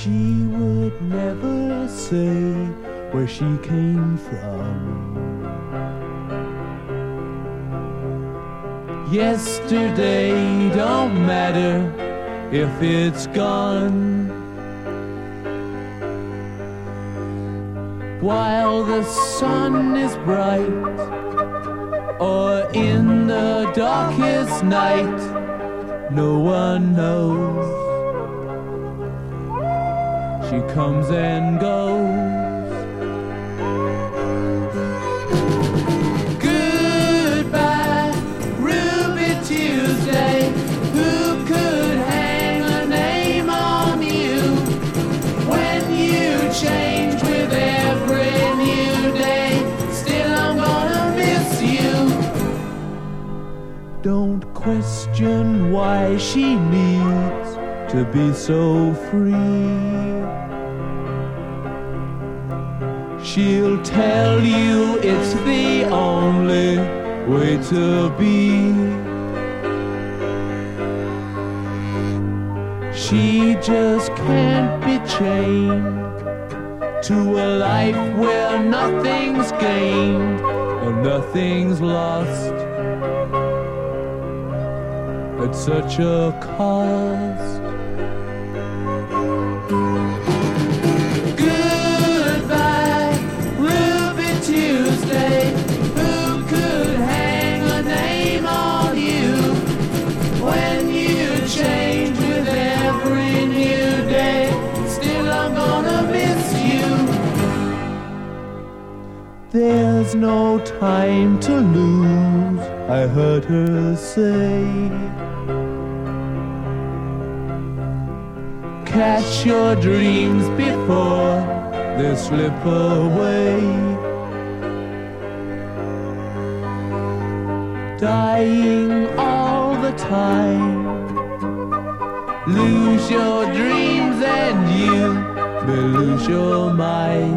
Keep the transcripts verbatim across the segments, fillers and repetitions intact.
She would never say where she came from. Yesterday don't matter if it's gone. While the sun is bright, or in the darkest night, no one knows. She comes and goes. Goodbye, Ruby Tuesday. Who could hang a name on you when you change with every new day? Still I'm gonna miss you. Don't question why she needs to be so free. She'll tell you it's the only way to be. She just can't be chained to a life where nothing's gained and nothing's lost at such a cost. Tuesday, who could hang a name on you when you change with every new day? Still I'm gonna miss you. There's no time to lose, I heard her say. Catch your dreams before they slip away. Dying all the time. Lose your dreams and you may lose your mind.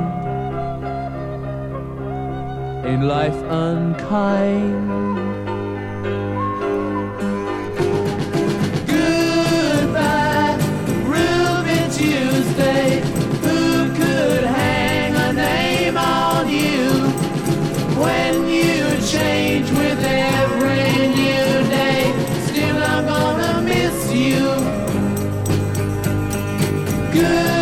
Ain't life unkind? Goodbye, Ruby Tuesday. Who could hang a name on you when you change with every new day? Still I'm gonna miss you. Good.